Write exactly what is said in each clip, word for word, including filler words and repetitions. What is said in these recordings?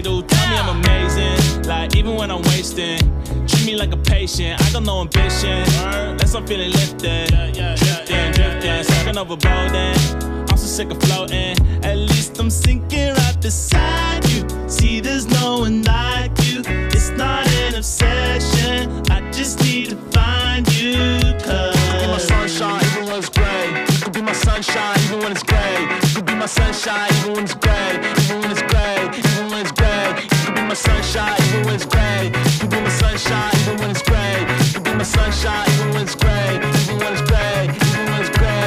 fatal. Tell me I'm amazing, like even when I'm wasting. Treat me like a patient, I got no ambition. Unless I'm feeling lifted, drifting, drifting, sucking overboarding. I'm so sick of floating. At least I'm sinking right beside you. See, there's no one like you. It's not an obsession. I just need to find you. Cause you could be my sunshine even when it's gray. You could be my sunshine even when it's gray. You could be my sunshine even when it's gray. Even when it's gray, even when it's gray. You could be my sunshine even when it's gray. You could be my sunshine even when it's gray. You could be my sunshine even when it's gray. Even when it's gray, even when it's gray.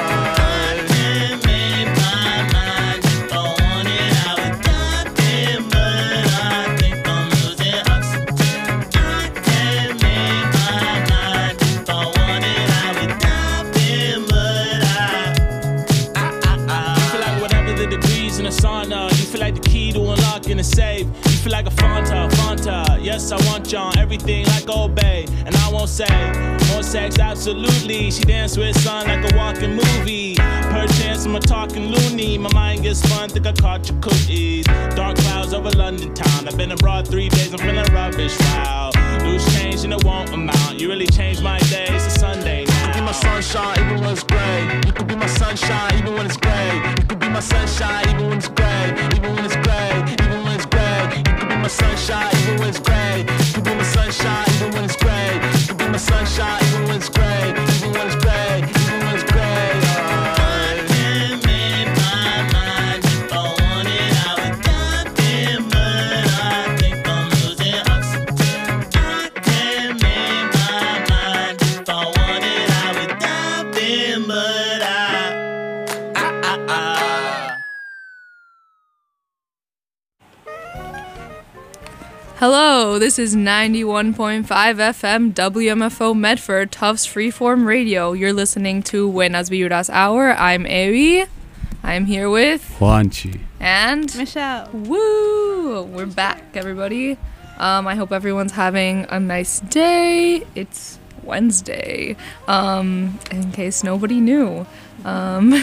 To save. You feel like a Fanta, Fanta. Yes, I want you on everything like Obey. And I won't say more sex, absolutely. She dance with son like a walking movie. Per chance, I'm a talking loony. My mind gets fun, think I caught your cookies. Dark clouds over London town. I've been abroad three days, I'm feeling rubbish. Wow, lose change and it won't amount. You really changed my day, it's a Sunday now. You could be my sunshine even when it's gray. You could be my sunshine even when it's gray. You could be my sunshine even when it's gray. Even when it's gray, even when it's gray. You could be my sunshine even when it's gray. You could be my sunshine even when it's gray. You could be my sunshine even when it's gray. Even when it's gray, even when it's gray. I can't make my mind. If I want it, I would dive in, but I think I'm losing oxygen. I can't make my mind. If I want it, I would dive in, but I, I, I, I. Hello, this is ninety-one point five F M W M F O Medford, Tufts Freeform Radio. You're listening to Buenas Vibras Hour. I'm Ewi. I'm here with Juanchi and Michelle. Woo! We're back, everybody. Um, I hope everyone's having a nice day. It's Wednesday, um, in case nobody knew. Um,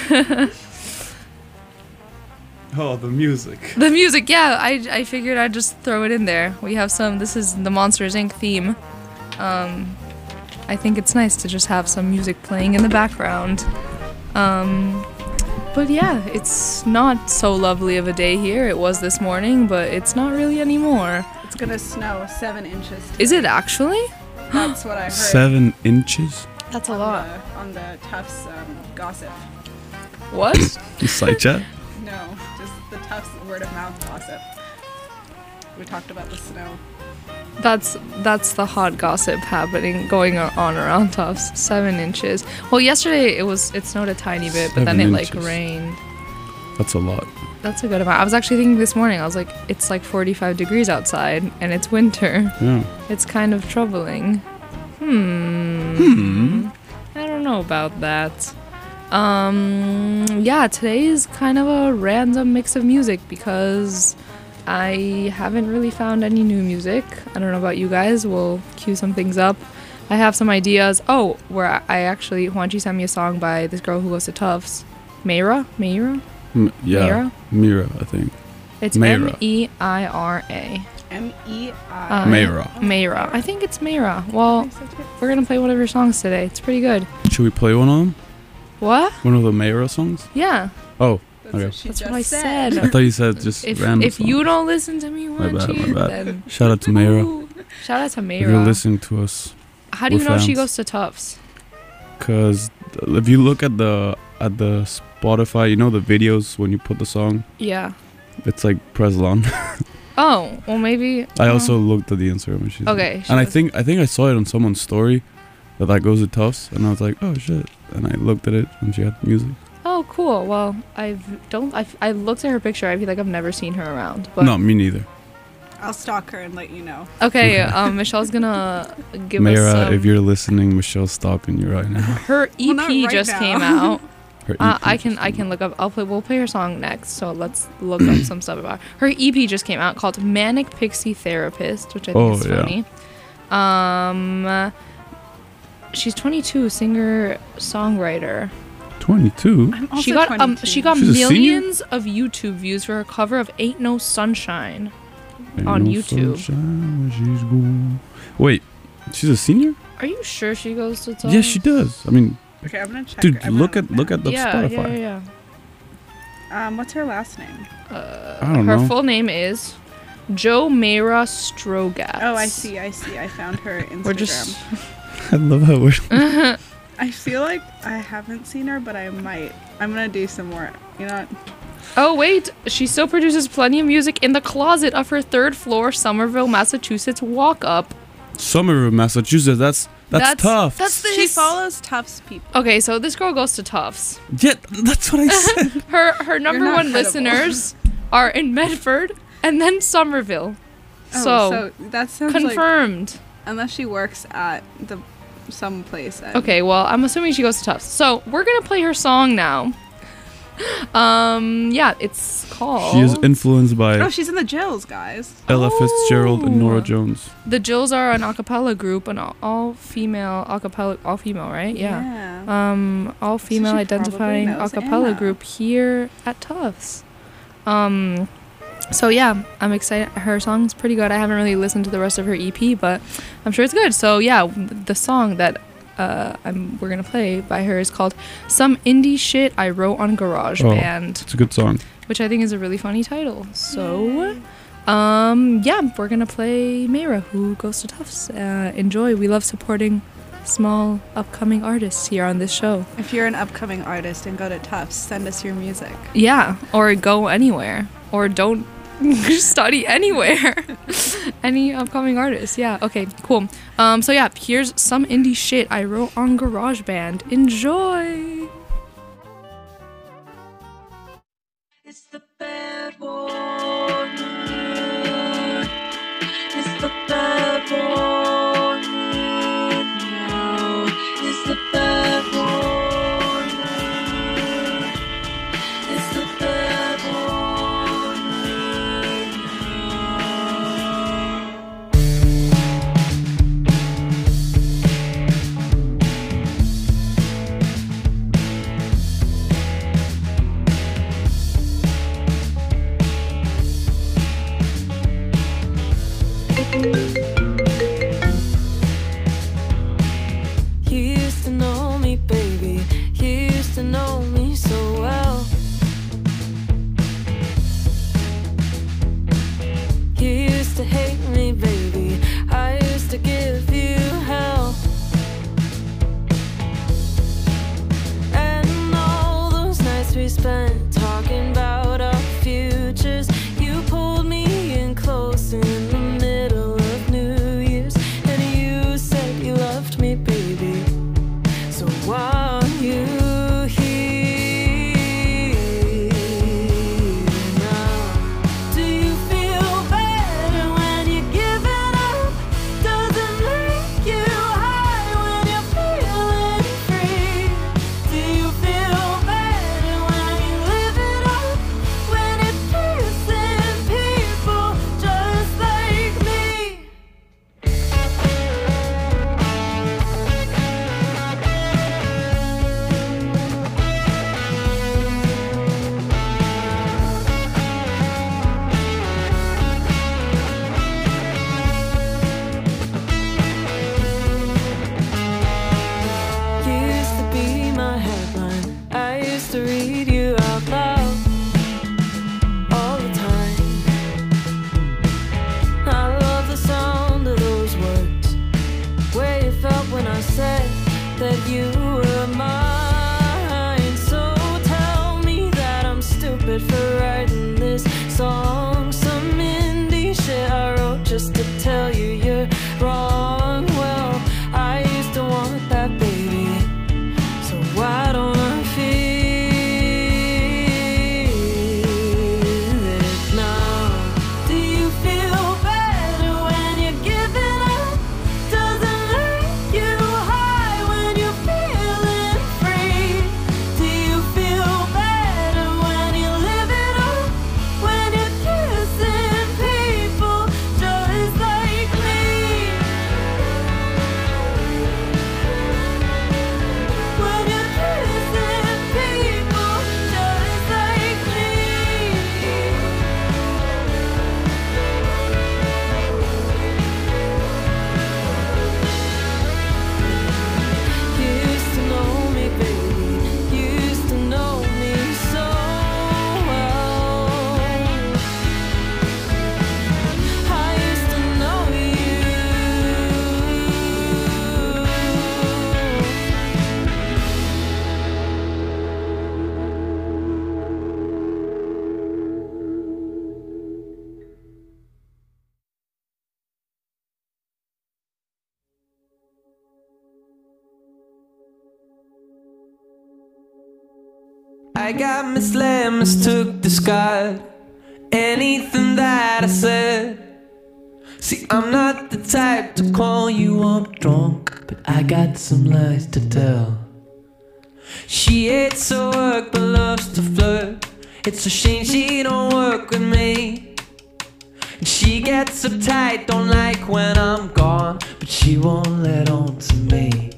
Oh, the music. The music, yeah. I, I figured I'd just throw it in there. We have some, this is the Monsters Incorporated theme. Um, I think it's nice to just have some music playing in the background. Um, but yeah, it's not so lovely of a day here. It was this morning, but it's not really anymore. It's gonna snow seven inches. Today. Is it actually? That's what I heard. Seven inches? That's a on lot. The, on the Tufts um, gossip. What? Site chat? No, just the Tufts word of mouth gossip. We talked about the snow. That's that's the hot gossip happening, going on around Tufts. Seven inches. Well, yesterday it was it snowed a tiny bit, but Seven then it like inches. rained. That's a lot. That's a good amount. I was actually thinking this morning, I was like, it's like forty-five degrees outside, and it's winter. Yeah. It's kind of troubling. Hmm. Hmm. I don't know about that. Um, yeah, today is kind of a random mix of music because I haven't really found any new music. I don't know about you guys. We'll cue some things up. I have some ideas. Oh, where I actually, Juanchi sent me a song by this girl who goes to Tufts. Meira? Meira? M- yeah. Meira? Mira, I think. It's Meira. M E I R A. M E I. Uh, Meira. Meira. I think it's Meira. Well, we're going to play one of her songs today. It's pretty good. Should we play one of them? What? One of the Mayra songs? Yeah. Oh, That's okay. what she That's just what I said. I thought you said just If random if songs. you don't listen to me, My bad, Juanchi, my bad. then Shout out to Mayra. Ooh. Shout out to If you're Meira. listening to us. How do you we're know she fans. goes to Tufts? Because if you look at the at the Spotify, you know the videos when you put the song? Yeah. It's like Preslon. Oh, well maybe. I uh, also looked at the Instagram and she's Okay. she And I goes- think I think I saw it on someone's story that that goes to Tufts, and I was like, oh shit. And I looked at it and she had music. Oh, cool. Well, I don't. I I looked at her picture. I feel like I've never seen her around. But No, me neither. I'll stalk her and let you know. Okay. Okay. Um, Michelle's gonna give us. Mayra, Some, if you're listening, Michelle's stalking you right now. her E P Well, not right just now. came out. Her Uh, E P I can just I came can out. look up. I'll play. We'll play her song next. So let's look up some stuff about her. Her E P just came out called Manic Pixie Therapist, which I think Oh, is yeah. funny. Um, she's twenty-two, singer songwriter. twenty-two? I'm also She got um twenty-two. she got She's a senior? millions of YouTube views for her cover of "Ain't No Sunshine." Ain't on no YouTube. sunshine when she's gone. Wait, she's a senior? Are you sure she goes to Tufts? Yes, she does. I mean, Okay, I'm gonna check. dude, I'm look gonna at look now. at the yeah, Spotify. yeah, yeah, yeah. Um, what's her last name? Uh, I don't her know. full name is Jo Mayra Strogatz. Oh, I see, I see. I found her Instagram. We're just I love how we're. I feel like I haven't seen her, but I might. I'm gonna do some more. You know what? Oh wait, she still produces plenty of music in the closet of her third floor Somerville, Massachusetts walk up. Somerville, Massachusetts. That's that's, That's- tough. that's the- She This- follows Tufts people. Okay, so this girl goes to Tufts. yeah, that's what I said. Her her number not one credible. listeners are in Medford and then Somerville. Oh, so, so that sounds like confirmed. unless she works at the some place. At, Okay, well, I'm assuming she goes to Tufts. So we're gonna play her song now. Um, yeah, it's called. She is influenced by Oh, she's in the Jills, guys. Ella Fitzgerald and Nora Oh. Jones. The Jills are an a cappella group, an all, all female a cappella, all female, right? Yeah. Yeah. Um, all female she identifying a probably knows cappella Anna. group here at Tufts. Um, so yeah, I'm excited. Her song's pretty good. I haven't really listened to the rest of her E P, but I'm sure it's good. So yeah, the song that uh, I'm we're gonna play by her is called "Some Indie Shit I Wrote on GarageBand," It's a good song. which I think is a really funny title. So, um, yeah, we're gonna play Mayra, who goes to Tufts. Uh, enjoy. We love supporting small upcoming artists here on this show. If you're an upcoming artist and go to Tufts, send us your music. Yeah, or go anywhere, or don't study anywhere. Any upcoming artists. Yeah. Okay. Cool. Um. So yeah, here's some indie shit I wrote on GarageBand. Enjoy. It's the bad boy mood. It's the bad boy mood. It's the bad boy mood. It's the bad boy mood. You used to know me, baby. You used to know me so well. You used to hate me, baby. I used to give you hell. And all those nights we spent talking about our futures, you pulled me in close in the middle of New Year's, and you said you loved me, baby. So why are you here now? Do you feel better when you give it up? Does it make you high when you're feeling free? Do you feel better when you live it up? When it's kissing people just like me? You used to be my headline. I used to read you out loud all the time. I love the sound of those words, where you felt when I said that you were mine. So tell me that I'm stupid for writing this song. Some indie shit I wrote just to tell you you're wrong. Well, I used to want that, baby. So why don't I feel it now? Do you feel better when you give it up? Does it make you high when you're feeling free? Do you feel better when you live it I got misled, mistook, discard anything that I said. See, I'm not the type to call you up drunk, but I got some lies to tell. She hates her work but loves to flirt. It's a shame she don't work with me. And she gets uptight, don't like when I'm gone, but she won't let on to me.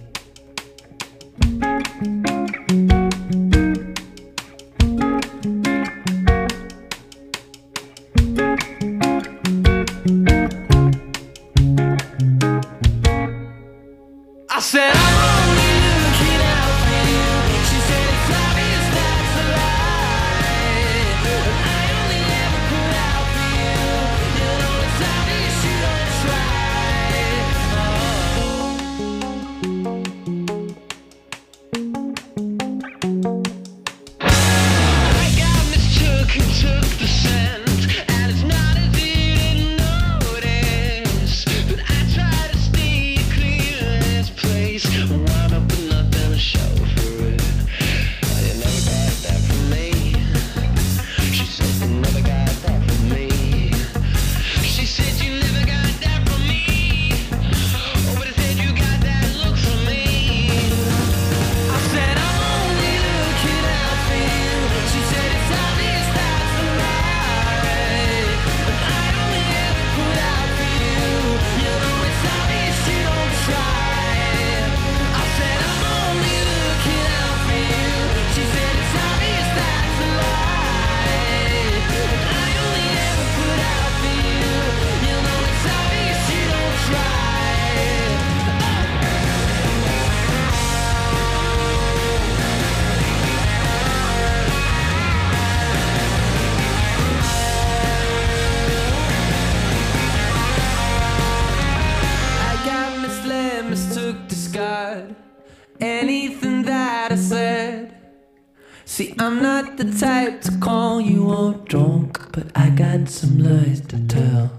I said I'm only looking out for you. She said it's obvious that's a lie, but I only ever put out for you. You know it's obvious you don't try. I got mistook and took the scent, and it's not as if you didn't notice, but I try to stay clear of this place. Wound up with nothing to show for it. You never got that from me. She said you never got that from me. She said you never got that from me. Oh, but I said you got that look from me. I said I'm only looking out for you. She said it's obvious that's a lie, but I only ever put out for you. You know it's obvious you don't try. I said I'm only looking out for you. She said it's obvious that's a lie, but I only ever put out for you. You know it's obvious you don't try. I got misled, mistook, discard anything that I said. See, I'm not the type to call you up drunk, but I got some lies to tell.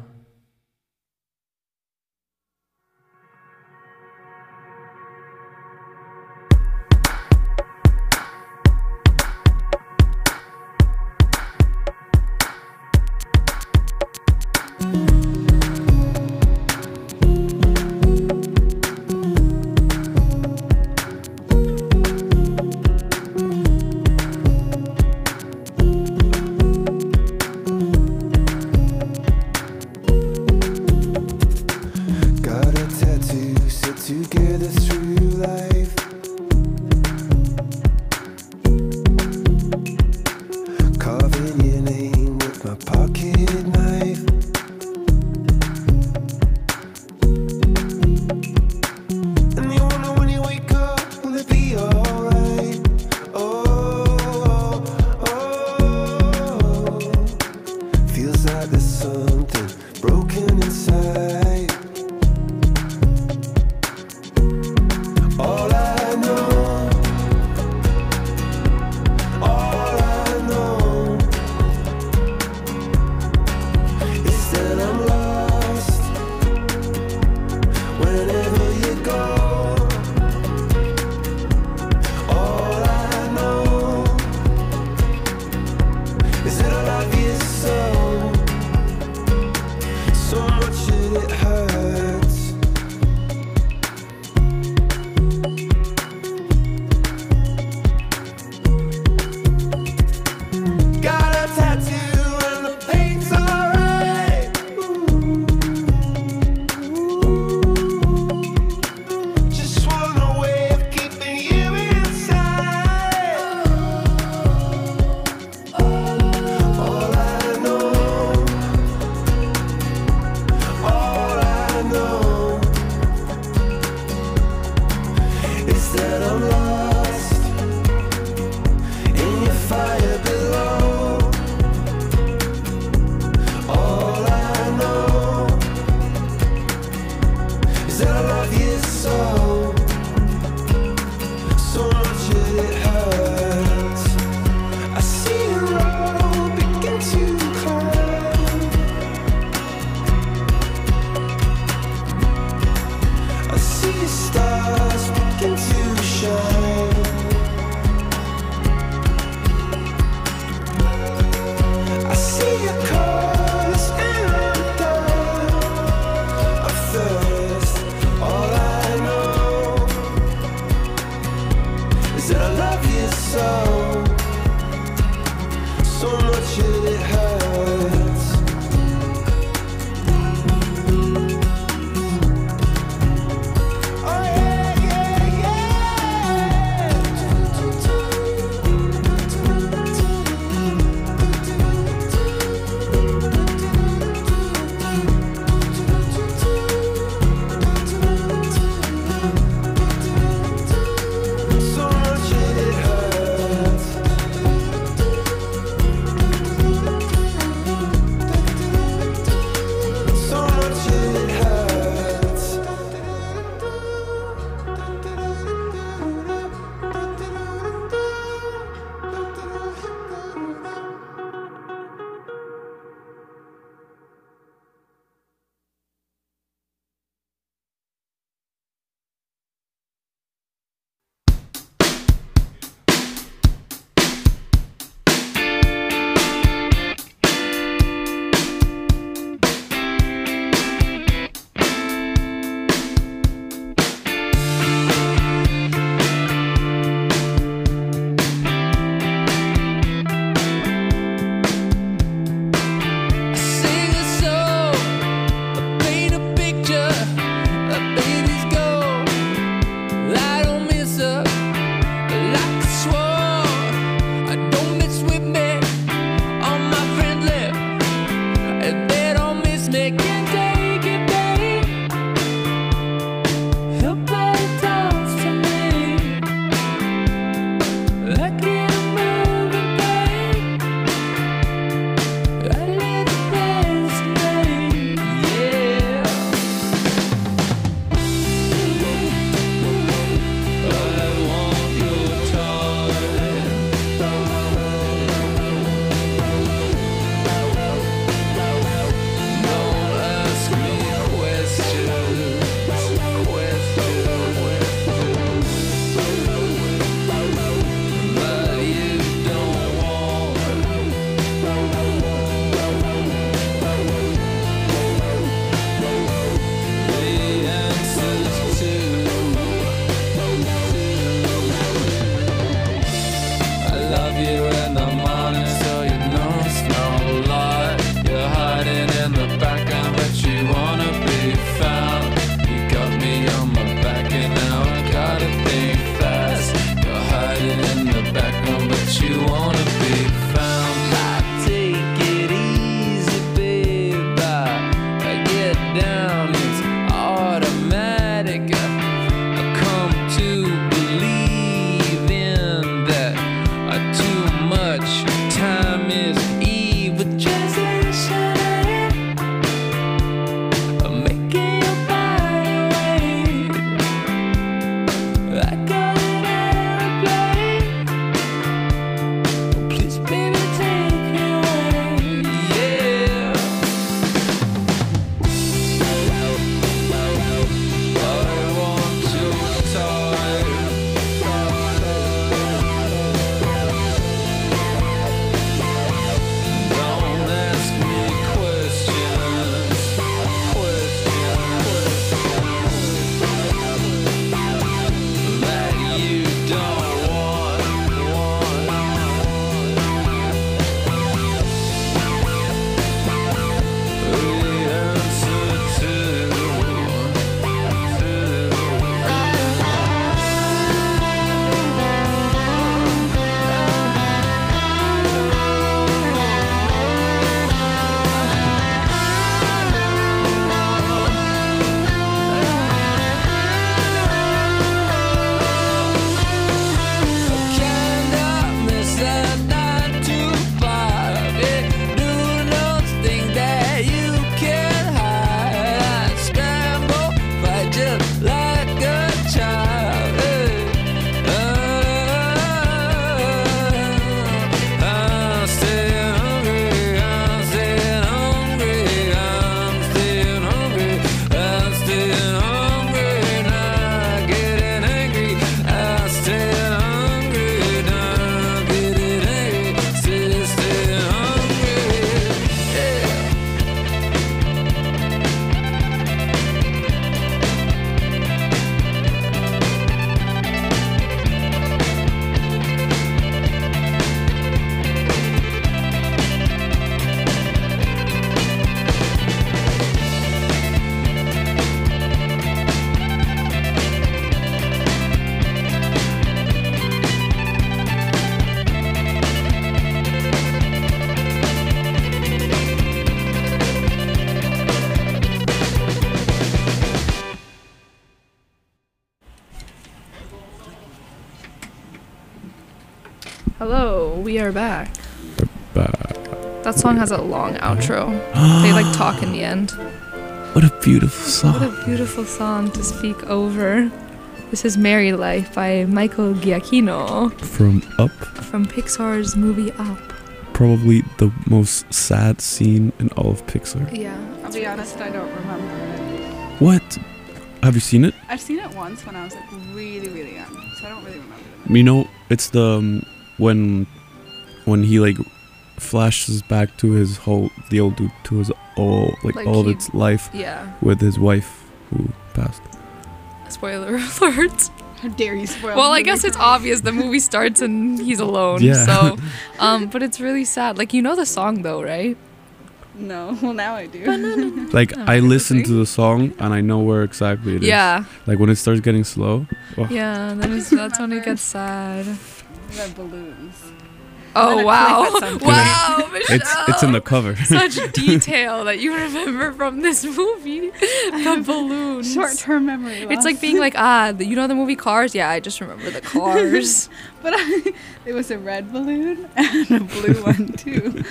Hello, we are back. Back. That song has a long outro. They like talk in the end. What a beautiful What song. a beautiful song to speak over. This is Merry Life by Michael Giacchino From Up, from Pixar's movie Up. probably the most sad scene in all of Pixar. Yeah. I'll be honest, I don't remember it. What? Have you seen it? I've seen it once when I was like really, really young, so I don't really remember it. You know, it's the um, when when he like flashes back to his whole the old dude to his all like, Like all of he- its life Yeah. with his wife who passed. Spoiler alert. How dare you spoil Well, the I movie guess for it's me. obvious the movie starts and he's alone. Yeah. So, um, but it's really sad. Like, you know the song though, right? No, well now I do. Like Oh, I really? listen to the song and I know where exactly it is. Yeah. Like when it starts getting slow. Oh, Yeah. That is, that's when it gets sad. The balloons. Oh gonna wow! click at some point. Wow, Michelle. It's it's in the cover. Such detail that you remember from this movie. The balloons. Short-term memory loss. It's like being like, ah, the, you know the movie Cars? Yeah, I just remember the cars. But I, it was a red balloon and a blue one too.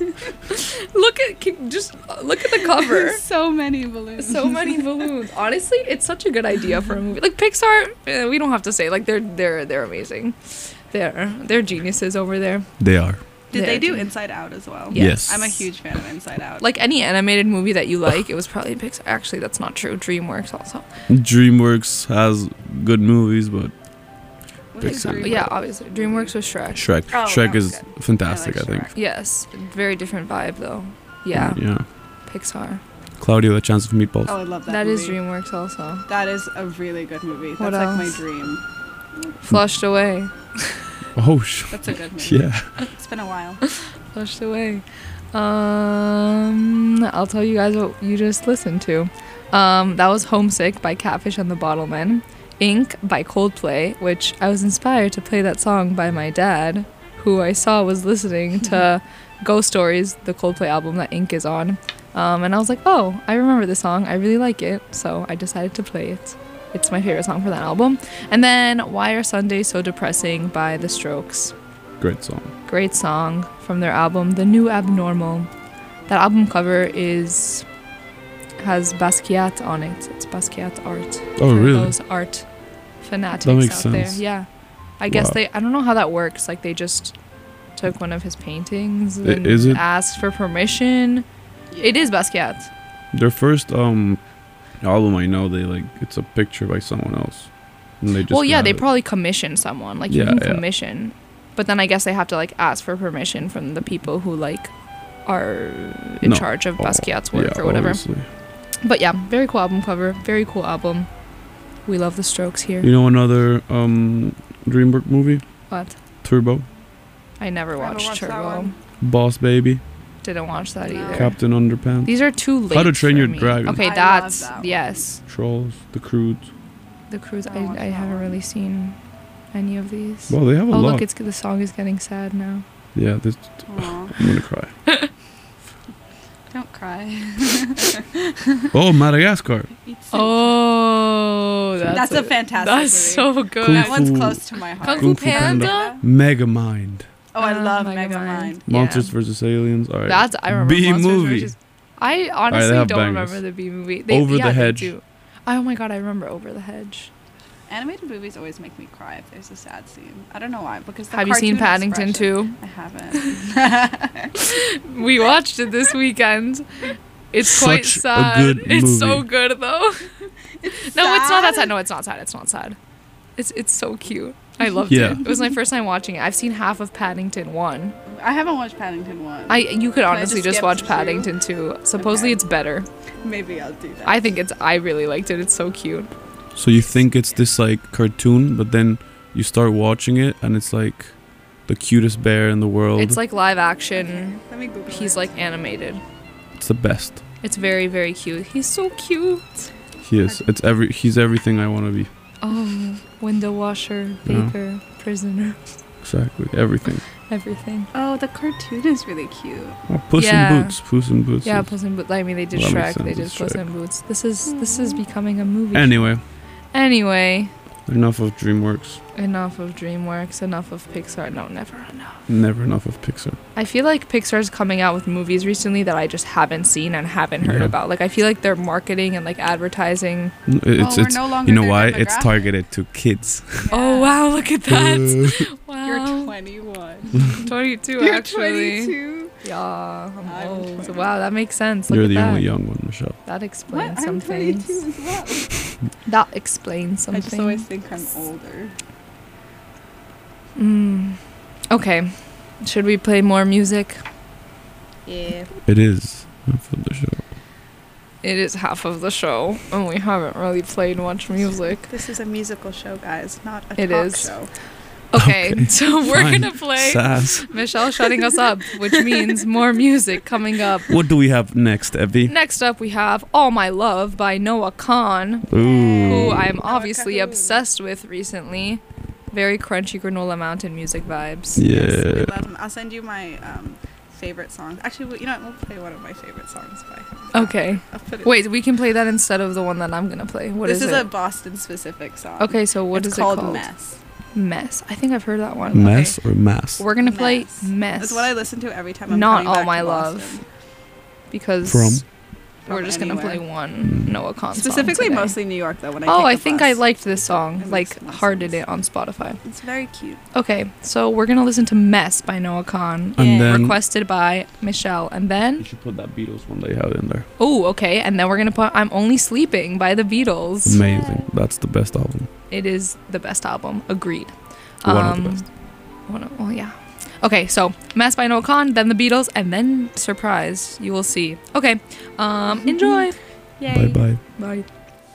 Look at, can- just uh, look at the cover. So many balloons. So many balloons. Honestly, it's such a good idea for a movie. Like Pixar, eh, we don't have to say like they're they're they're amazing. They're they're geniuses over there. They are. Did They're they do genius. Inside Out as well? Yes. I'm a huge fan of Inside Out. Like any animated movie that you like, it was probably Pixar. Actually, that's not true. DreamWorks also. DreamWorks has good movies, but What is Pixar. Dreamworks? Yeah, obviously. DreamWorks was Shrek. Shrek. Oh, Shrek that was is good. fantastic, I I, like think. Shrek. Yes, very different vibe though. Yeah, Yeah. Pixar. Claudio, The Chance of Meatballs. Oh, I love that That is movie. DreamWorks also. That is a really good movie. That's What like else? my dream. Flushed away. Oh, sh- That's a good movie. yeah. It's been a while. Flushed away. Um, I'll tell you guys what you just listened to. Um, that was Homesick by Catfish and the Bottlemen. Ink by Coldplay, which I was inspired to play that song by my dad, who I saw was listening to Ghost Stories, the Coldplay album that Ink is on. Um, and I was like, oh, I remember this song. I really like it. So I decided to play it. It's my favorite song for that album. And then Why Are Sundays So Depressing by The Strokes. Great song. Great song from their album The New Abnormal. That album cover is has Basquiat on it. It's Basquiat art. Oh, for really? Those art fanatics That makes out sense. there. Yeah. I guess Wow. they I don't know how that works. Like they just took one of his paintings I- and is it- asked for permission. It is Basquiat. Their first um album, I know they like it's a picture by someone else. And they just Well, yeah, got they it. probably commission someone. Like you Yeah, can yeah. commission, but then I guess they have to like ask for permission from the people who like are in No. charge of Oh, Basquiat's work yeah, or whatever. obviously. But yeah, very cool album cover. Very cool album. We love the Strokes here. You know another um DreamWorks movie? What? Turbo. I never Never watched watched that Turbo. one. Boss Baby. Didn't watch that No. either. Captain Underpants. These are too late. How to Train for Your me. Dragon. Okay, I love that's that one. yes. Trolls. The Croods. The Cruise. I watched I, I that haven't one. really seen any of these. Well, they have a oh lot. look, it's the song is getting sad now. yeah, this. Aw, I'm gonna cry. don't cry. Oh, Madagascar. Eat soup. Oh, that's, That's a fantastic That's movie. so good. Kung That Fu- one's close to my heart. Kung Fu Kung Fu Panda. Panda. Megamind. Oh, I Uh, love Megamind. Megamind. Yeah. Monsters versus Aliens. All right. That's I remember. B Monsters movie. versus- I honestly have don't bangers. remember the B movie. Over the yeah, they Hedge. do. Oh my god, I remember Over the Hedge. Animated movies always make me cry if there's a sad scene. I don't know why. Because the Have you seen cartoon Paddington expression- too? I haven't. We watched it this weekend. It's quite Such a sad. good It's so movie. good though. No, it's not that sad. No, it's not sad. It's not sad. It's it's so cute. I loved Yeah. it. It was my first time watching it. I've seen half of Paddington one. I haven't watched Paddington one. I you could I honestly just just skip watch to two? Paddington two. Supposedly Okay. it's better. Maybe I'll do that. I think it's I really liked it. It's so cute. So you think it's this like cartoon, but then you start watching it, and it's like the cutest bear in the world. It's like live action. Let me Google He's it. like animated. It's the best. It's very very cute. He's so cute. He is. It's every. He's everything I want to be. Oh, window washer, Yeah. baker, prisoner, Exactly. Everything. everything. Oh, the cartoon is really cute. Oh, Puss Yeah. in Boots. Puss in Boots. Yeah, is- Puss in Boots. I mean, they did Well, that makes Shrek. They sense, did it's Puss Shrek. in Boots. This is this is becoming a movie. Anyway, Anyway, Enough of DreamWorks. Enough of DreamWorks, enough of Pixar. No, never enough. Never enough of Pixar. I feel like Pixar's coming out with movies recently that I just haven't seen and haven't heard Yeah. about. Like, I feel like their marketing and like advertising. N- It's we're it's no longer you know their why? It's demographic. targeted to kids. Oh wow, look at that! Wow, You're twenty-one. twenty-two You're actually. twenty-two. Yeah, I'm, I'm old. twenty. Wow, that makes sense. Look You're at the that. only young one, Michelle. That What? explains I'm some things. twenty-two as well. That explains some I just things. always think I'm older. Mm. Okay, should we play more music? Yeah. It is for the show. It is half of the show, and we haven't really played much music. This is a musical show, guys, not a It talk is. show. Okay, Okay, so we're fine. gonna play Sass. Michelle shutting us up, which means more music coming up. What do we have next, Evie? Next up, we have All My Love by Noah Khan, Ooh. who I'm Noah obviously Kahoon. obsessed with recently. Very crunchy Granola Mountain music vibes. Yes, we Yeah. love him. I'll send you my um, favorite songs. Actually, we- you know what? We'll play one of my favorite songs by him. Okay. I'll put it. Wait, we can play that instead of the one that I'm gonna play. What this is is, it? a Boston-specific song. Okay, so what it's is called it called? Mess. Mess. I think I've heard that one. Mess Okay. or mass? We're gonna play Mess. Mess. That's what I listen to every time I'm Not coming All back My to Love. Boston. because From? we're From just gonna play anywhere. one Noah Khan song Specifically, today. mostly New York, though. When I Oh, take I the think bus. I liked this song. It Like makes more hearted sense. it on Spotify. It's very cute. Okay, so we're gonna listen to Mess by Noah Khan, And Yeah. then requested by Michelle, and you then should put that Beatles one they have in there. oh, okay, and then we're gonna put "I'm Only Sleeping" by the Beatles. Amazing. That's the best album. It is the best album. Agreed. One of Um, the best. One of, well, yeah. Okay, so Mess by Noah Khan, then the Beatles, and then surprise. You will see. Okay, um, enjoy. Bye bye. Bye.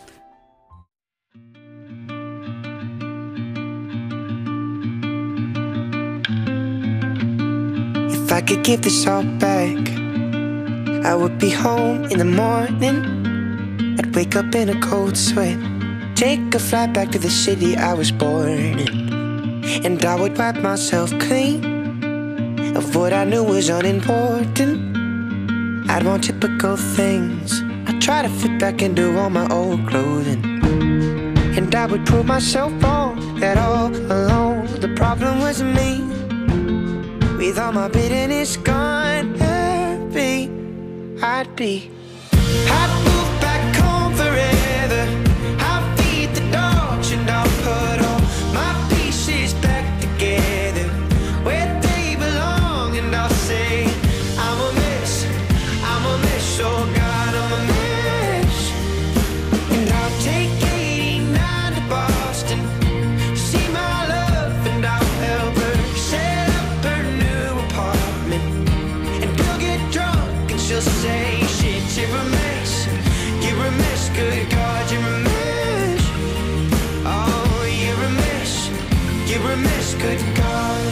If I could give this all back, I would be home in the morning. I'd wake up in a cold sweat, take a flight back to the city I was born in, and I would wipe myself clean of what I knew was unimportant. I'd want typical things. I'd try to fit back into all my old clothing, and I would prove myself wrong, that all along the problem was me. With all my bitterness gone, happy I'd be. I'd move back home forever. I'll feed the dogs and I'll put all my pieces back together where they belong, and I'll say I'm a mess, I'm a mess, oh God, I'm a mess. And I'll take eighty-nine to Boston, see my love, and I'll help her set up her new apartment. And we'll get drunk and she'll say, shit, you're a mess, you're a mess, good God, you're a mess. Oh, you're a mess, you're a mess, good God.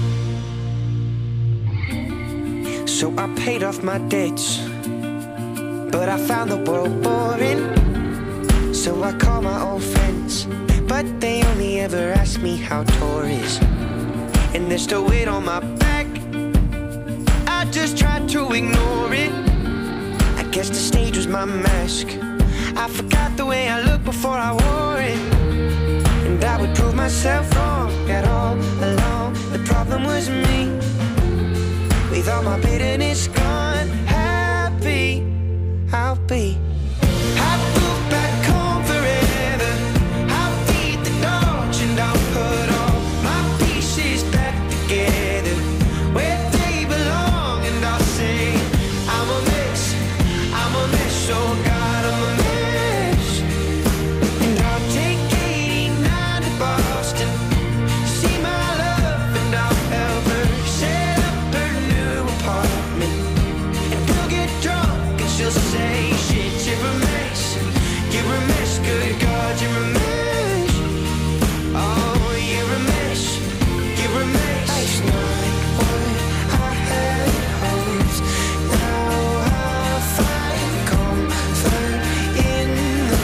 So I paid off my debts, but I found the world boring. So I call my old friends, but they only ever ask me how tour is. And there's still weight on my back, I just tried to ignore it. I guess the stage was my mask, I forgot the way I looked before I wore it. And I would prove myself wrong, that all along the problem was me. With all my bitterness gone, happy I'll be. I'd move back home forever. I'll feed the dogs and I'll put all my pieces back together where they belong, and I'll say I'm a mess, I'm a mess, oh God, I'm a mess. And I'll take eighty-nine to Boston, see my love, and I'll help her set up her new apartment. And we'll get drunk and she'll say, shit, you're a mess, you're a mess, good God, you're a mess. Oh, you're a mess, you're a mess. Life's not what I had hoped. Now I find comfort in the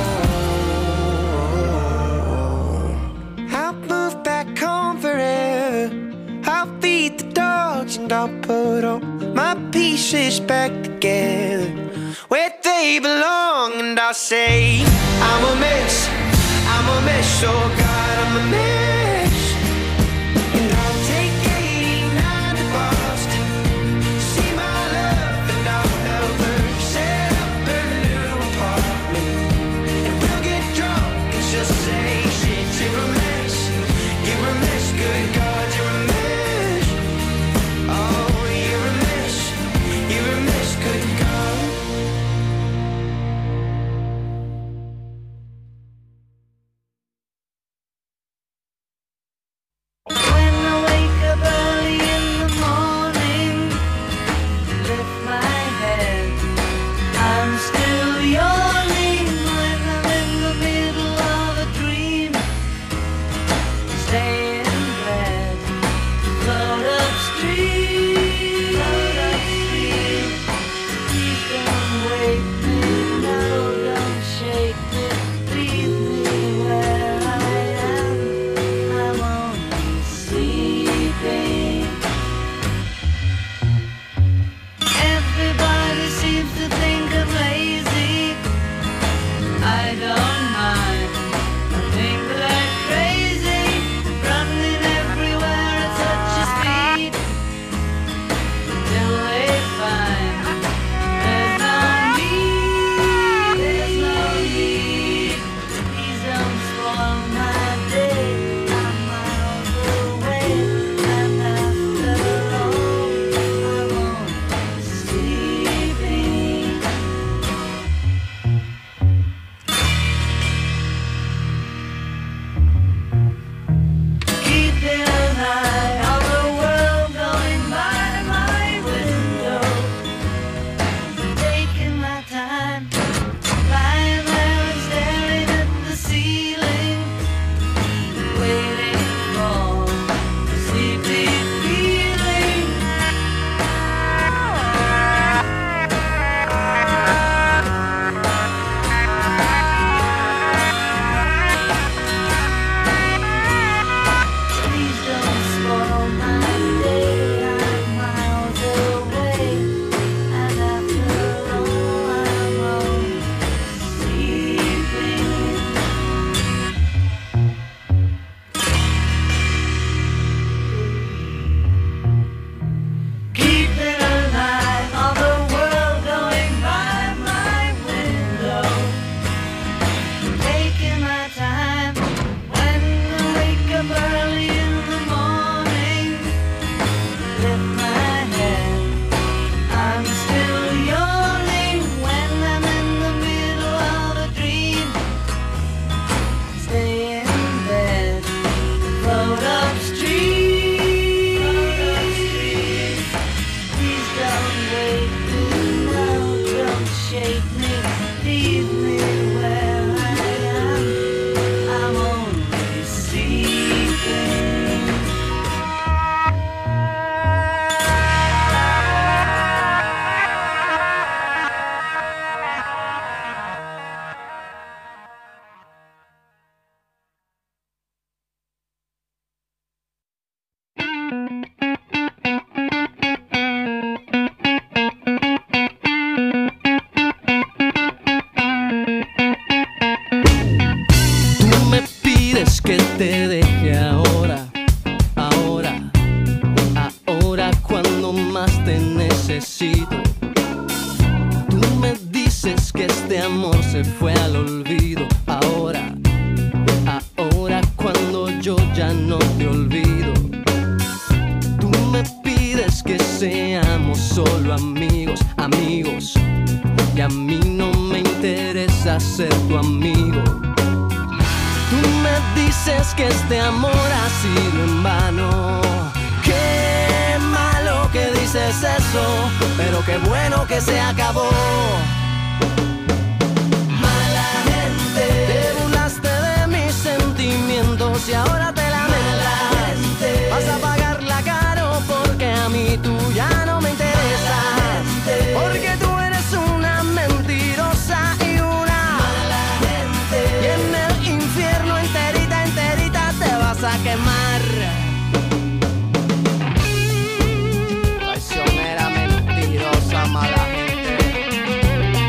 cold. I'll move back home forever. I'll feed the dogs and I'll put all my pieces back together where they belong, and I'll say I'm a mess, I'm a a mess, oh God, I'm a mess. And I'll take eighty-nine to Boston, see my love, and I'll help her set up her new apartment. And we'll get drunk and she'll say, shit, you're a mess, you're a mess, good God, you're a mess. Oh, you're a mess, you're a mess, good God. When I wake up early in the morning, lift my head, I'm still yawning. When I'm in the middle of a dream, stay in bed, float upstream, float upstream. Please don't wake me, no, don't shake me, leave me where I am. I'm only sleeping. Everybody seems to think I'm lazy. I don't mind. I think they're crazy, running everywhere at such a speed. Till they find there's no need, there's no need. Please don't spoil my day. I'm miles away, and after all, I'm only sleeping. Keeping an eye on the world going by my window, taking my time, lying there and staring at the ceiling, waiting for a sleepy feeling. Please don't spoil my day. I'm miles away, and after all, I'm only sleeping. Keeping an eye on the world going by my window, taking my time. When I wake up early in the morning, lift my head, I'm still yawning. When I'm in the middle of a dream, stay in bed, float upstream, float upstream. Please don't wake me, no, don't shake me, leave me where I am. I'm only sleeping. Tú me pides que te deje ahora, ahora, ahora cuando más te necesito. Tú me dices que este amor se fue al olvido, ahora, ahora cuando yo ya no te olvido. Tú me pides que seamos solo amigos, amigos, y a mí no me interesa ser tu amigo. Tú me dices que este amor ha sido en vano. Qué malo que dices eso, pero qué bueno que se acabó. Mala gente, te burlaste de mis sentimientos y ahora te lamentas. Vas a pagarla caro porque a mí tú ya no me interesas. Porque tú eres una mentirosa y una mala gente. Y en el infierno enterita, enterita te vas a quemar. Traicionera, mentirosa, mala gente.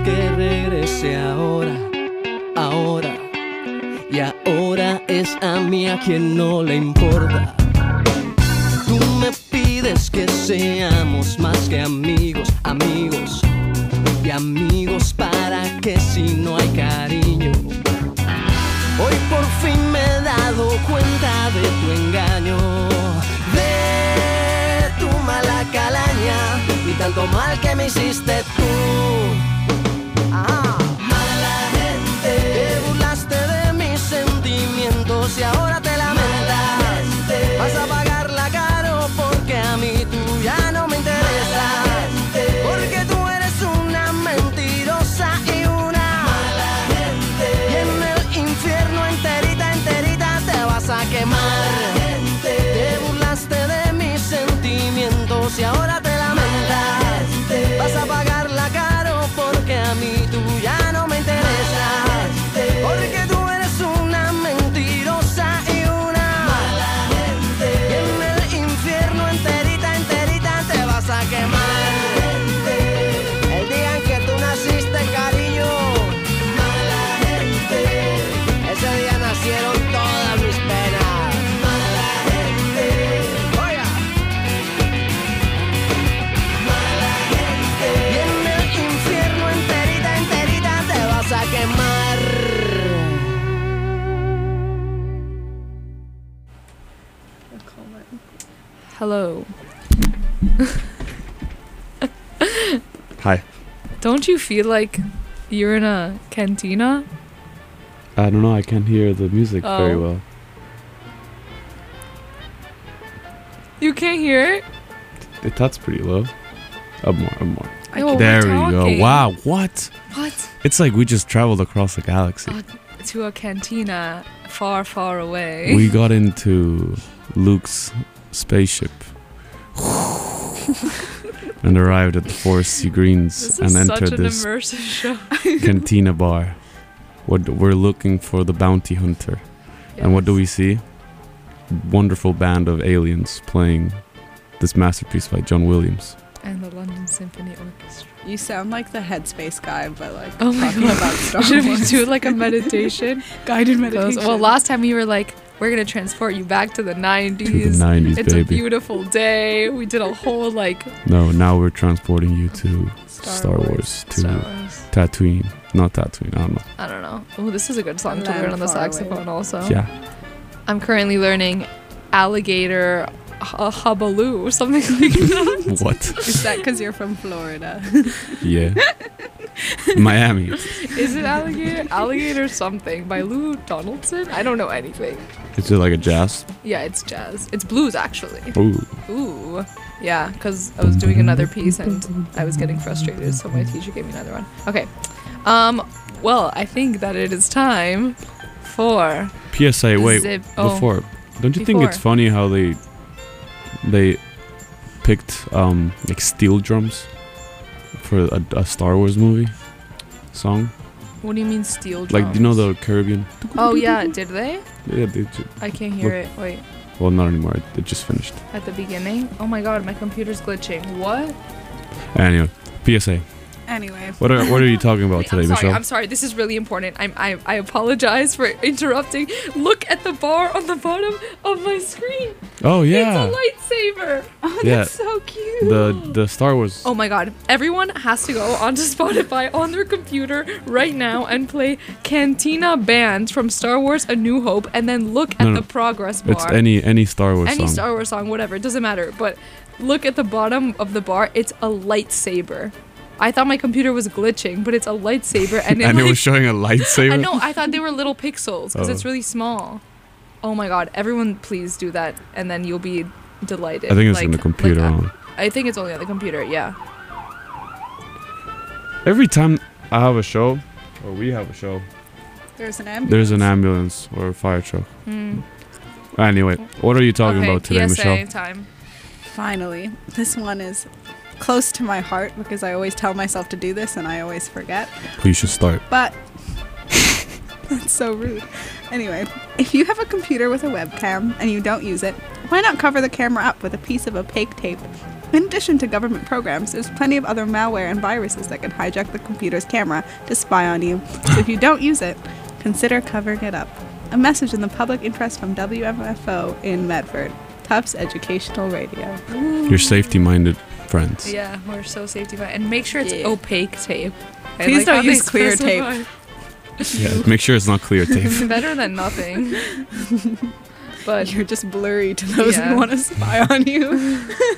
que regrese ahora, ahora. Y ahora es a mí a quien no le importa. Tú me pides que seamos más que amigos, amigos y amigos, para que si no hay cariño. Hoy por fin me he dado cuenta de tu engaño, de tu mala calaña y tanto mal que me hiciste tú. Ah, mala gente, te burlaste de mis sentimientos y ahora te lamentas. Vas a pagarla caro porque a mí tú ya no me interesa. Porque tú eres una mentirosa y una mala gente. Y en el infierno enterita, enterita te vas a quemar. Te burlaste de mis sentimientos y ahora te lamentas. Vas a pagarla caro porque a mí tú ya no me interesa. Porque tú eres una mentirosa y una mala gente. Y en el infierno enterita, enterita te vas a quemar. El día en que tú naciste, cariño, mala gente, ese día nacieron todas mis penas. Mala gente, oiga, mala gente. Y en el infierno enterita, enterita te vas a quemar. Hello. Hi. Don't you feel like you're in a cantina? I don't know. I can't hear the music very Oh. well. You can't hear it? It, that's pretty low. Up more. Up more. Yo, we're There we go. talking. Wow. What? What? It's like we just traveled across the galaxy. Uh, to a cantina far, far away. We got into Luke's spaceship and arrived at the Forest Sea Greens This and is such entered an this immersive show. cantina bar. What we're looking for the bounty hunter. And what do we see? Wonderful band of aliens playing this masterpiece by John Williams. And the London Symphony Orchestra. You sound like the Headspace guy, but like Oh my talking God. about Star Should we Wars. do like a meditation? Guided Goes, meditation? well, last time you were like, we're gonna transport you back to the nineties. nineties, It's a baby. beautiful day. We did a whole like No, now we're transporting you to Star, Star Wars, to Star Wars. Tatooine. Not Tatooine, I don't know. I don't know. Oh, this is a good song A to learn land on the far away. saxophone also. Yeah. I'm currently learning alligator uh, hubaloo, something like that. What? Is that because you're from Florida? Yeah. Miami. Is it alligator? Alligator something by Lou Donaldson? I don't know anything. Is it like a jazz? Yeah, it's jazz. It's blues actually. Ooh. Ooh. Yeah, because I was doing another piece and I was getting frustrated, so my teacher gave me another one. Okay. Um, well, I think that it is time for P S A, wait, Zip- oh, before. Don't you think it's before. funny how they they picked um like steel drums for a, a Star Wars movie song? What do you mean steel drums? Like, you know the Caribbean? Oh yeah, did they? Yeah, they ju- I can't hear Look. it. Wait. well, not anymore. It, it just finished. At the beginning? Oh my god, my computer's glitching. What? Anyway, P S A. Anyway. What are what are you talking about Wait, today, I'm sorry, Michelle? I'm sorry. This is really important. I'm, I I apologize for interrupting. Look at the bar on the bottom of my screen. Oh It's yeah, a lightsaber. Oh, Yeah. that's so cute. the the Star Wars. Oh my god. Everyone has to go onto Spotify on their computer right now and play Cantina Band from Star Wars A New Hope and then look at No, no. the progress bar. It's any any Star Wars Any song. Star Wars song, whatever, it doesn't matter. But look at the bottom of the bar. It's a lightsaber. I thought my computer was glitching, but it's a lightsaber, and it, and it like, was showing a lightsaber. I know. I thought they were little pixels because Oh. it's really small. Oh my god! Everyone, please do that, and then you'll be delighted. I think it's Like- in the computer. like, on. I think it's only on the computer. Yeah. Every time I have a show, or we have a show, There's an ambulance. there's an ambulance or a fire truck. Hmm. Anyway, what are you talking okay, about today, P S A Michelle? time. Finally, this one is close to my heart because I always tell myself to do this and I always forget. Please should start. But that's so rude. Anyway, if you have a computer with a webcam and you don't use it, why not cover the camera up with a piece of opaque tape? In addition to government programs, there's plenty of other malware and viruses that can hijack the computer's camera to spy on you. So if you don't use it, consider covering it up. A message in the public interest from W M F O in Medford. Tufts Educational Radio. Your safety-minded friends. Yeah, we're so safety minded. And make sure it's Yeah. opaque tape. I Please like don't how they use clear specify. Yeah, make sure it's not clear tape. Better than nothing. But You're just blurry to those Yeah. who want to spy on you.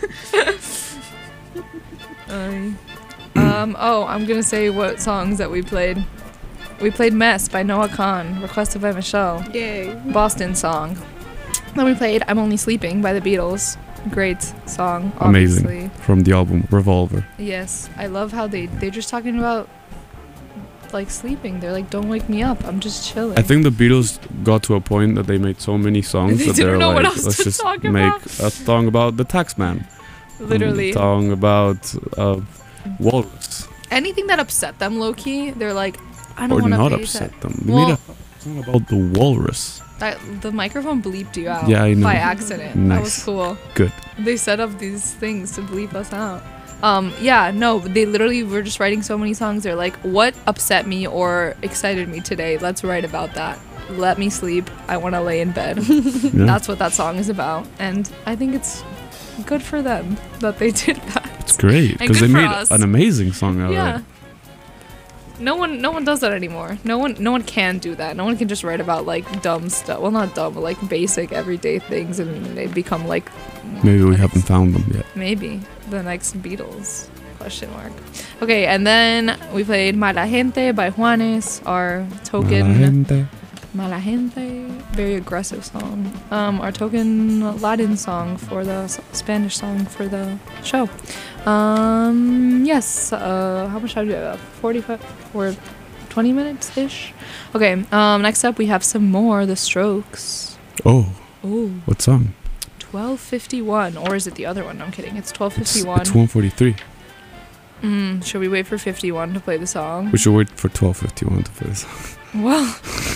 I- um, oh, I'm gonna say what songs that we played. We played Mess by Noah Khan, requested by Michelle. Yay. Boston song. Then we played I'm Only Sleeping by the Beatles. Great song, Amazing. obviously. From the album Revolver. Yes, I love how they, they're just talking about, like, sleeping. They're like, don't wake me up, I'm just chilling. I think the Beatles got to a point that they made so many songs They that didn't they're know like, what else let's to just talk make about." a song about the taxman. Literally. A song about uh, walrus. Anything that upset them, low-key, they're like, I Or don't want to not pay upset that. them. We Well- made a song about the walrus. That, the microphone bleeped you out Yeah, I know. by accident. That was Nice. cool. Good. They set up these things to bleep us out. Um, yeah, no, they literally were just writing so many songs. They're like, what upset me or excited me today? Let's write about that. Let me sleep. I want to lay in bed. Yeah. That's what that song is about. And I think it's good for them that they did that. It's great And because they good for made us. an amazing song out Yeah. of it. No one, no one does that anymore. No one, no one can do that. No one can just write about like dumb stuff. Well, not dumb, but like basic everyday things, and they become like Maybe we the haven't next- found them yet. maybe the next Beatles question mark. Okay, and then we played Mala Gente by Juanes, our token Mala gente. Mala Gente, very aggressive song. Um, our token Latin song for the s- Spanish song for the show. Um, yes. Uh, how much time do we have? forty-five or twenty minutes ish. Okay. Um, next up we have some more The Strokes. Oh, Ooh, what song? twelve fifty-one, or is it the other one? No, I'm kidding. It's twelve It's, fifty-one. it's one forty-three. Mm, should we wait for fifty-one to play the song? We should wait for twelve fifty-one to play this. Well,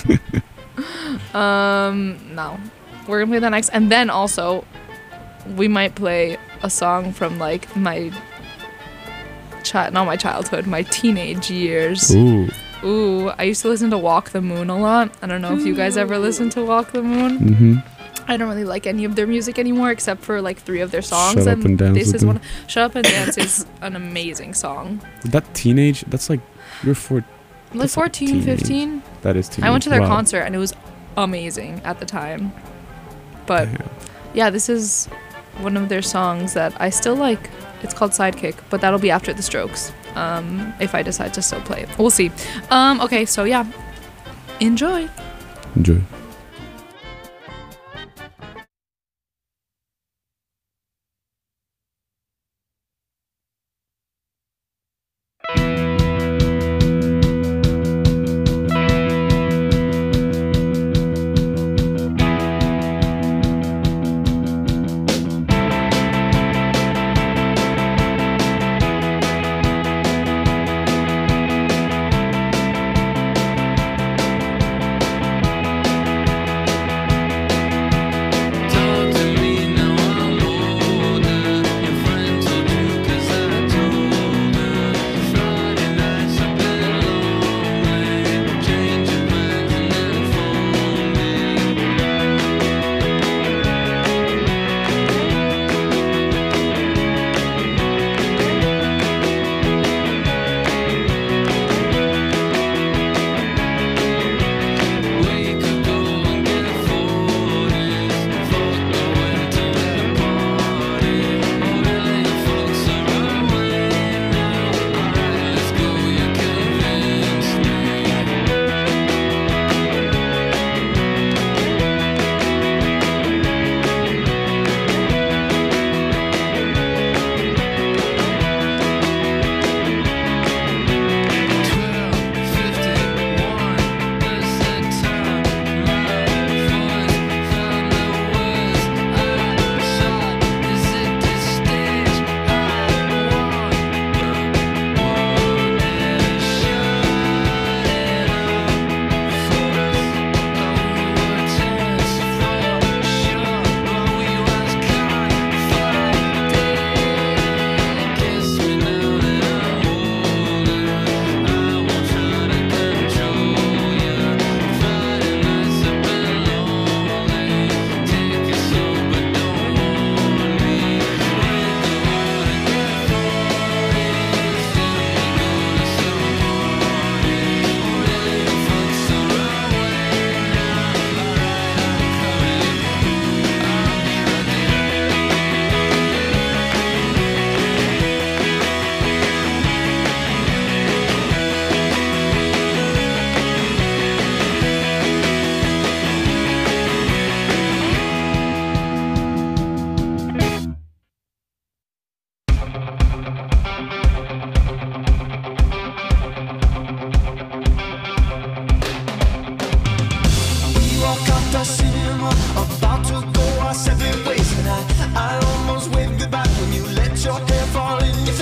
um, no. We're gonna play that next, and then also, we might play a song from like my child, not my childhood, my teenage years. Ooh. Ooh, I used to listen to Walk the Moon a lot. I don't know if you guys ever listened to Walk the Moon. Mm-hmm. I don't really like any of their music anymore, except for like three of their songs. Shut Up and Dance this with is Me. one. Shut Up and Dance is an amazing song. That teenage, that's like, you're four. Like That's not fourteen, teenage. fifteen. That is teenage. I went to their Wow. concert and it was amazing at the time. But Damn. yeah, this is one of their songs that I still like. It's called Sidekick, but that'll be after The Strokes. Um, if I decide to still play it. We'll see. Um, okay, so yeah. Enjoy. Enjoy. Thank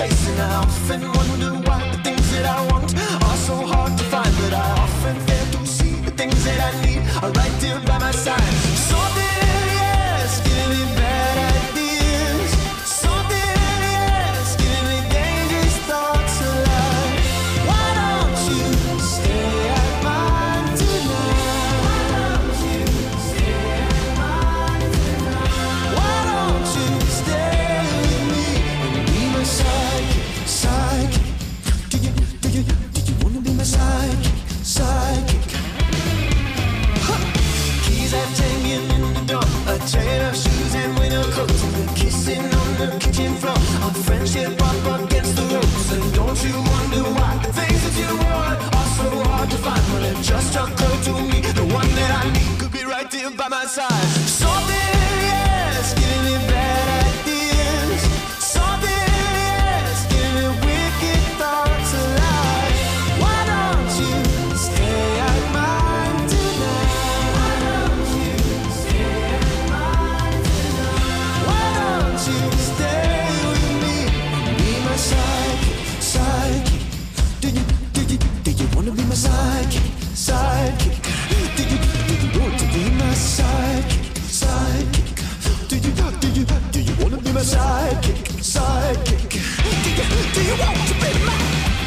place, and I often wonder why the things that I want are so hard to find. But I often fail to see the things that I need are right there by my side. Something, yes, giving me bad ideas. Something, yes, giving me dangerous thoughts alive. Why don't you stay at mine tonight? Why don't you stay at mine tonight? Why don't you stay with me and be my psychic, psychic? Do you, do you, do you wanna be my psychic, psychic? Huh. Keys I've taken in the door, a train of shoes and winter coats, and we're kissing on the kitchen floor. Our friendship up against the ropes, and don't you wonder why the things that you want are so hard to find? Well, it just occurred to me, the one that I need could be right there by my side. Something, yes, giving me bad ideas. Something, yes, giving me wicked thoughts alive. Why don't you stay at mine tonight? Why don't you stay at mine tonight? Why don't you stay with me and be my psychic, psychic? Do you, do you, do you wanna be my psychic, psychic? Do you, do you want to be my psychic, psychic? Do you, do you, do you wanna be my psychic, psychic? Do you, do you want to be my?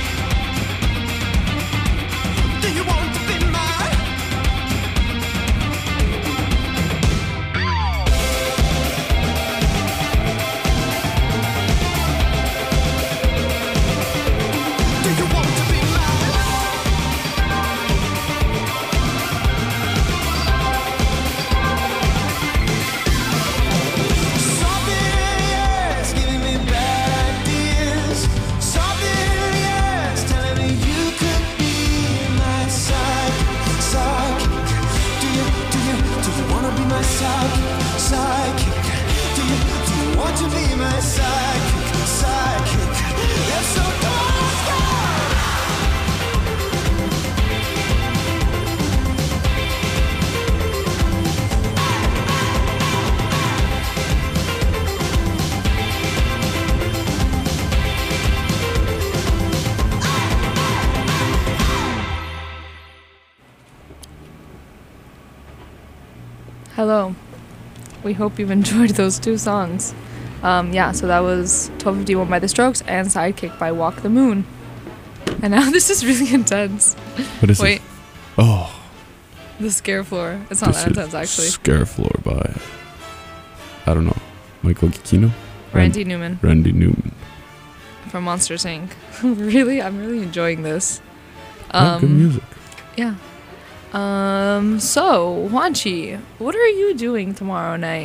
Do you want to be my? Do you want to be mine? Something, yes, giving me bad ideas. Something, yes, telling me you could be my psychic, psychic. Do you, do you, do you wanna be my psychic, psychic? Do you, do you want to be my psychic, psychic? If so, come on, let's go! Hello. We hope you've enjoyed those two songs. Um, yeah, so that was twelve fifty-one by The Strokes and Sidekick by Walk the Moon. And now this is really intense. What is Wait, it? Oh, the Scare Floor. It's not this that is intense, actually. Scare Floor by, I don't know, Michael Giacchino? Randy Newman Randy Newman. from Monsters, Incorporated. Really? I'm really enjoying this. Yeah, good Um, music. yeah. Um, so, Wanchi, what are you doing tomorrow night?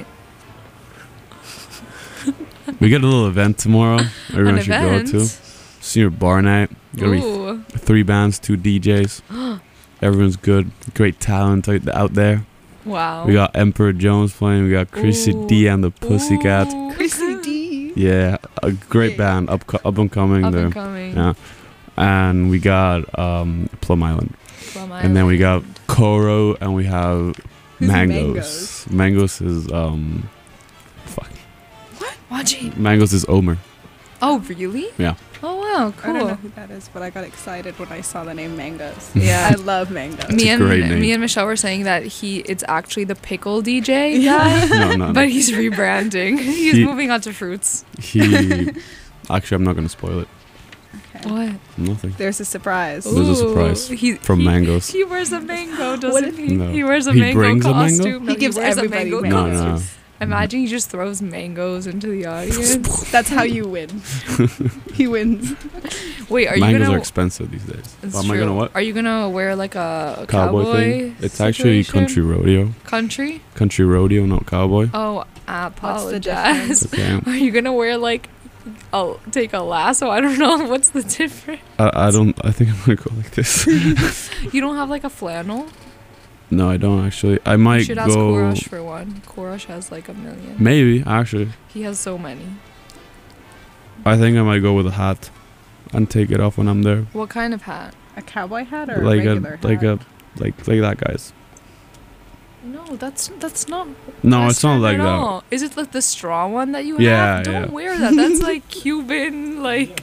We got a little event tomorrow. Everyone An should event? go to. Senior bar night. Gonna be Ooh. three bands, two D Js. Everyone's good. Great talent out out there. Wow. We got Emperor Jones playing. We got Chrissy Ooh. D and the Pussycat. Ooh. Chrissy D. Yeah, a great Yeah. band. Up up and coming. Up there. and coming. Yeah. And we got um, Plum Island. Plum And then we got Island. Koro, and we have Who's Mangoes. Mangoes is um, fuck. Wanchi. Mangoes is Omer. Oh, really? Yeah. Oh, wow. I don't know Cool. who that is, but I got excited when I saw the name Mangoes. Yeah. I love mangoes. Me a and great name. me and Michelle were saying that he it's actually the pickle D J guy, No, no, no. but he's rebranding. He's He- moving on to fruits. He. Actually, I'm not gonna spoil it. Okay. What? Nothing. There's a surprise. There's a surprise He, from he, Mangoes. He wears a mango, What doesn't if- he? No. He wears a He mango brings a mango? costume. No, He gives wears everybody a mango No, mangoes. no. costume. Imagine he just throws mangoes into the audience. That's how you win. He wins. Wait, are you Mangoes gonna? are expensive these days. It's Well, am I true. gonna what? Are you gonna wear like a Cowboy, cowboy? thing? It's actually situation? country rodeo. Country? Country rodeo, not cowboy. Oh, I What's the apologize. Okay. Are you gonna wear like? I'll take a lasso. I don't know. What's the difference? I, I don't. I think I'm gonna go like this. You don't have like a flannel? No, I don't actually. I You might should ask go. Kourosh for one. Kourosh has like a million. Maybe actually. He has so many. I think I might go with a hat, and take it off when I'm there. What kind of hat? A cowboy hat or Like a a regular like hat? a like like that guy's. No, that's that's not. No, it's not Western like at that. all. Is it like the straw one that you Yeah, have? Don't yeah. wear that. That's like Cuban. Like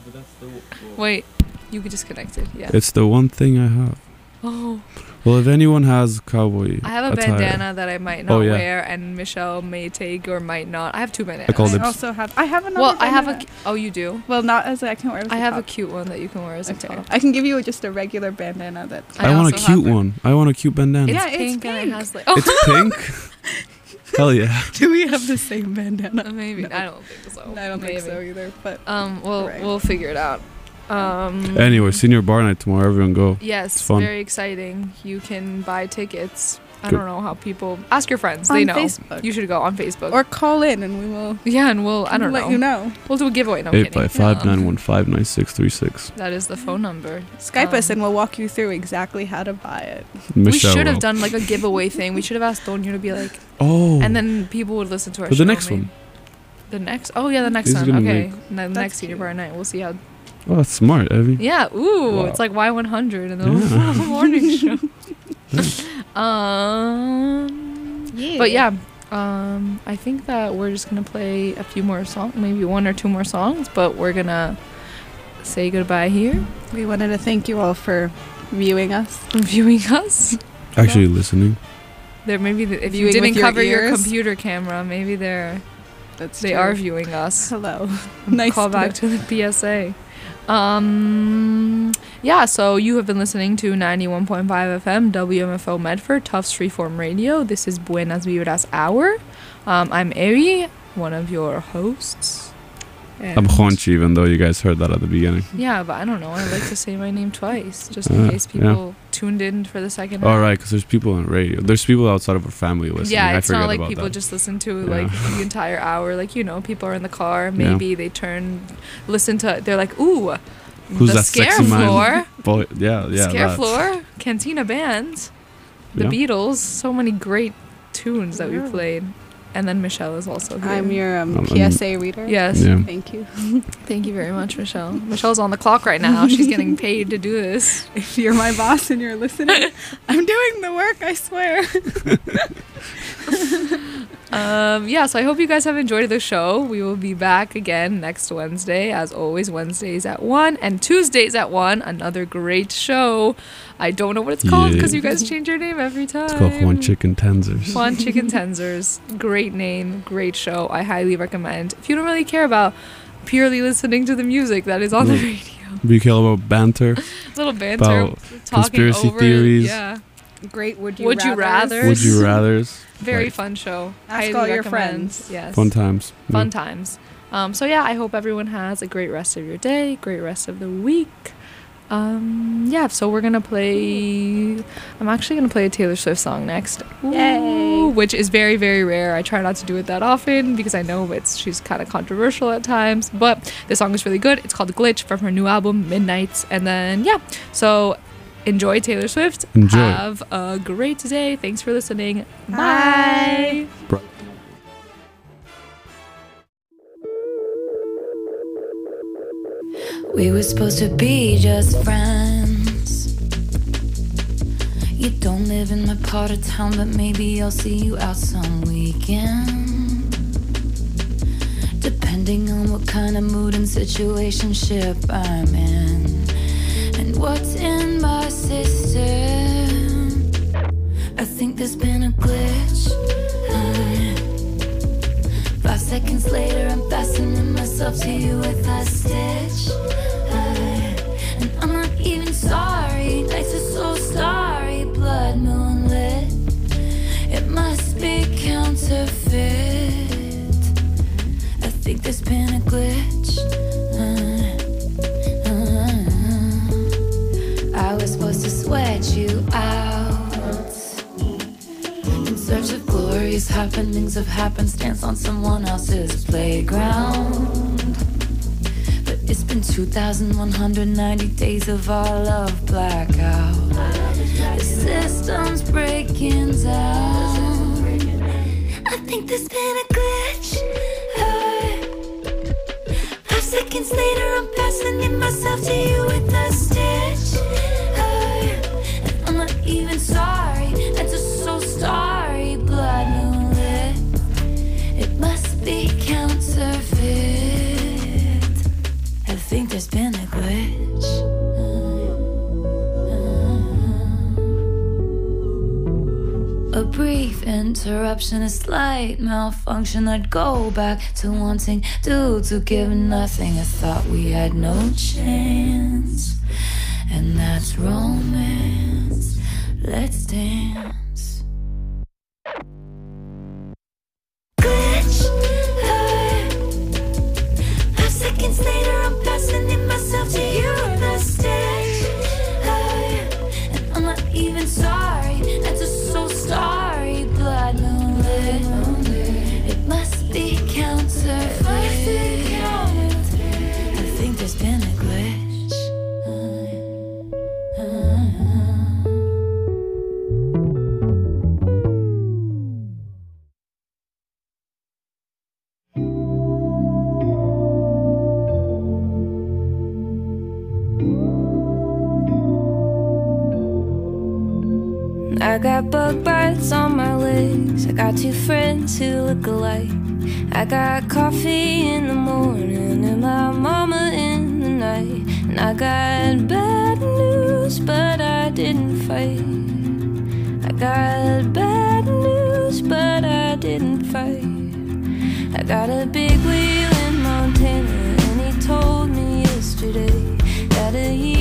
Wait, you get disconnected. Yeah. It's the one thing I have. Oh. Well, if anyone has cowboy I have a attire, bandana that I might not Oh, yeah. wear, and Michelle may take or might not. I have two bandanas. I call I it- also have. I have another. well, I have a. bandana. cu- Oh, you do. Well, not as a, I can wear. As I a have a top. cute one that you can wear as a Okay. top. I can give you just a regular bandana that. I I, want a also cute have a- one. I want a cute bandana. It's Yeah, it's pink, and it pink. has like. Oh, It's pink. Hell yeah. Do we have the same bandana? maybe No. I don't think so. I don't maybe. think so either. But Um, we'll Right. we'll figure it out. Um, Anyway, senior bar night tomorrow. Everyone go. yes, it's fun. very exciting. You can buy tickets. I Good. don't know how people ask your friends. On they know. Facebook. You should go on Facebook. or call in and we will. yeah, and we'll I don't let know. you know. We'll do a giveaway. No I'm Eight kidding. five five Um, nine one five nine six three six. That is the phone number. Skype us Um, and we'll walk you through exactly how to buy it. We Michelle should have will. done like a giveaway thing. We should have asked Donio to be like, Oh. and then people would listen to our For show. the next maybe. one. The next? Oh yeah, the next This is one. gonna Okay, make- the That's next senior cute. bar night. We'll see how. Oh, that's smart, Evie. Yeah. Ooh, Wow. it's like Y one hundred in the Yeah. morning show. um. Yeah. But yeah. Um, I think that we're just gonna play a few more songs, maybe one or two more songs, but we're gonna say goodbye here. we wanted to thank you all for viewing us. Viewing us. Actually listening. There maybe the, if you Viewing didn't with your cover your ears. computer camera, maybe they're That's they true. are viewing us. Hello. nice. Call back to the P S A. Um, yeah, so you have been listening to ninety-one point five F M W M F O Medford, Tufts Freeform Radio. This is Buenas Vibras Hour. Um, I'm Eri, one of your hosts. I'm And- Juanchi, even though you guys heard that at the beginning. Yeah, but I don't know. I like to say my name twice, just in Uh, case yeah. people tuned in for the second All half. right, because there's people on radio. There's people outside of our family listening. Yeah, I it's forget not like about people that. just listen to Yeah. like the entire hour. Like, you know, people are in the car. Yeah. Maybe they turn, listen to. They're like, ooh, Who's the that Scare sexy man? Floor, Boy, yeah, yeah. Scare that. Floor, Cantina Band, the Yeah. Beatles. So many great tunes that we Yeah. played. And then Michelle is also here. I'm your um, Um, P S A reader. Yes. Yeah. Thank you. Thank you very much, Michelle. Michelle's on the clock right now. She's getting paid to do this. If you're my boss and you're listening, I'm doing the work, I swear. Um, yeah, so I hope you guys have enjoyed the show. We will be back again next Wednesday, as always, Wednesdays at one and Tuesdays at one. Another great show. I don't know what it's called Yeah. because you guys change your name every time. It's called Juan Chicken Tenzers. Juan Chicken Tenzers. Great name, great show. I highly recommend. If you don't really care about purely listening to the music that is on the Yeah. radio, We care about banter. little banter, About talking conspiracy over it. theories. Yeah, Great. Would you Would you rather? rather? Would you rathers? very Like, fun show. Ask Highly all your recommend. friends. Yes. Fun times. Fun Yeah. times. Um, so yeah, I hope everyone has a great rest of your day, great rest of the week. Um, yeah, so we're gonna play. I'm actually gonna play a Taylor Swift song next. Yay. Ooh, which is very, very rare. I try not to do it that often because I know it's she's kind of controversial at times. But the song is really good. It's called "Glitch" from her new album Midnights. And then yeah, so enjoy Taylor Swift. Enjoy. Have a great day. Thanks for listening. Bye. Bye. We were supposed to be just friends. You don't live in my part of town, but maybe I'll see you out some weekend. Depending on what kind of mood and situationship I'm in, and what's in my system. I think there's been a glitch. Uh, Five seconds later, I'm fastening myself to you with a stitch. Uh, and I'm not even sorry. Nights are so starry, blood moonlit. It must be counterfeit. I think there's been a glitch. Uh, uh, I was supposed to sweat you out. In search of glorious happenings of happenstance on someone else's playground. But it's been two thousand one hundred ninety days of our love blackout. The system's breaking down. I think there's been a glitch. Uh, Five seconds later, I'm fastening myself to you with a stitch. Uh, and I'm not even sorry. That's just so starry, blood moonlit. It must be counterfeit. I think there's been a glitch. interruption, a slight malfunction, I'd go back to wanting dudes who give nothing. I thought we had no chance, and that's romance. Let's dance. Glitch, uh, five seconds later I'm passing in myself to you, the stage, uh, and I'm not even sorry. That's just so starry, blood moonlit. It must be counterfeit. I think there's been a glitch. Uh, uh, I got bug bites on my legs. I got two friends who look alike. I got coffee in the morning and my mama in the night. And I got bad news, but I didn't fight. I got bad news, but I didn't fight. I got a big wheel in Montana, and he told me yesterday that a year